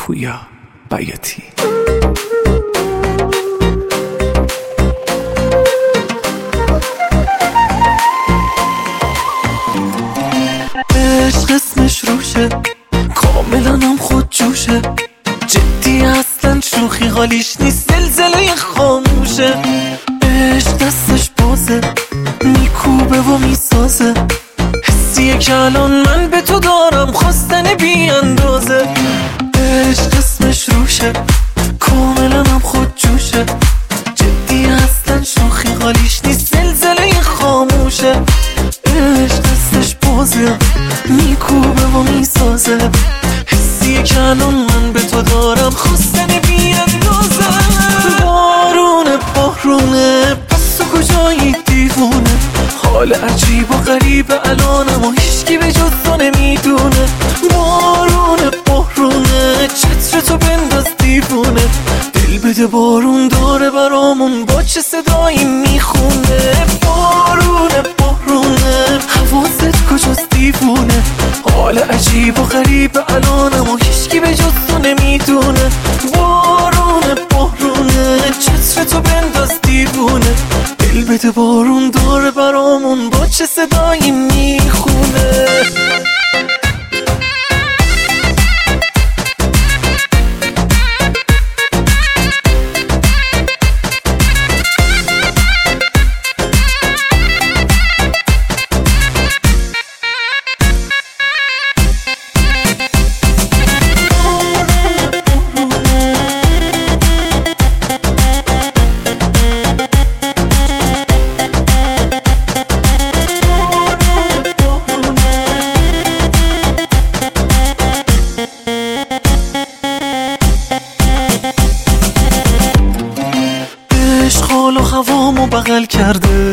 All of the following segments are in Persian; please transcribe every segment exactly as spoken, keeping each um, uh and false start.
پویا بیاتی. عشق اسمش روشه، کاملا هم خود جوشه، جدی اصلا شوخی حالیش نیست، زلزله خاموشه. عشق دستش بازه، میکوبه و میسازه، حسیه که الان من به تو دارم، خواستن بی اندازه. عشق اسمش روشه، کاملا هم خود جوشه، جدی اصلا شوخی حالیش نیست، زلزله خاموشه. عشق دستش بازه، میکوبه و میسازه، حسیه که الان من به تو دارم، خواستن بی اندازه. بارونه بارونه پس تو کجایی دیوونه، حال عجیب و غریب الانم و هیچکی به جز تو نمیدونه. بارونه بارونه چتر تو بنداز دیوونه، دل بده بارون داره برامون با چه صدایی میخونه. بارونه بارونه حواست کجاست دیوونه، حال عجیب و غریب الانم و هیچکی به جز تو نمیدونه. بارونه بارونه چتر تو بنداز دیوونه، دل بده بارون داره برامون با چه صدایی میخونه. حال و هوامو بغل کرده،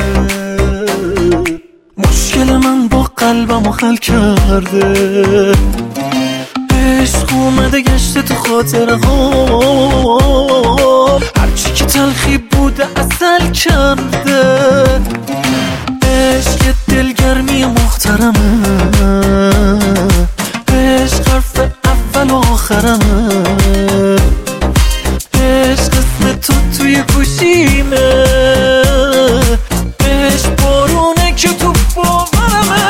مشکل من با قلبمو حل کرده. عشق اومده گشته تو خاطره ها، هرچی که تلخی بوده عسل کرده. عشق دلگرمی محترمه، عشق حرف اول و آخرمه، عشق اسم تو توی گوشیمه، عشق بارونه که تو باورمه.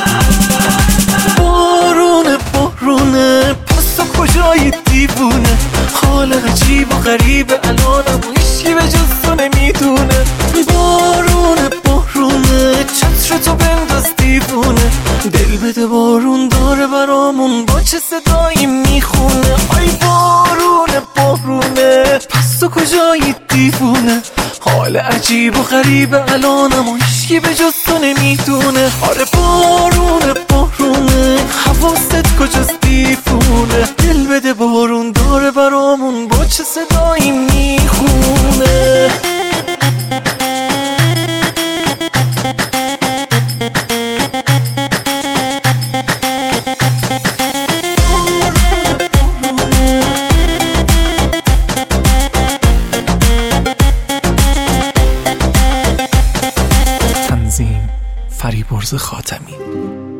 بارونه بارونه پس تو کجایی دیوونه، حال عجیب و غریب الانم و هیچکی به جز تو نمیدونه. بارونه بارونه چتر تو بنداز دیوونه، دل بده بارون داره برامون با چه صدایی میخونه. آی بارونه بارونه پس تو کجایی دیوونه، حال عجیب و غریب الانم و هیچکی به جز تو نمیدونه. آره بارونه بارونه حواست کجاست دیوونه، دل بده بارون داره برامون با چه صدایی میخونه. تنظیم فریبرز خاتمی.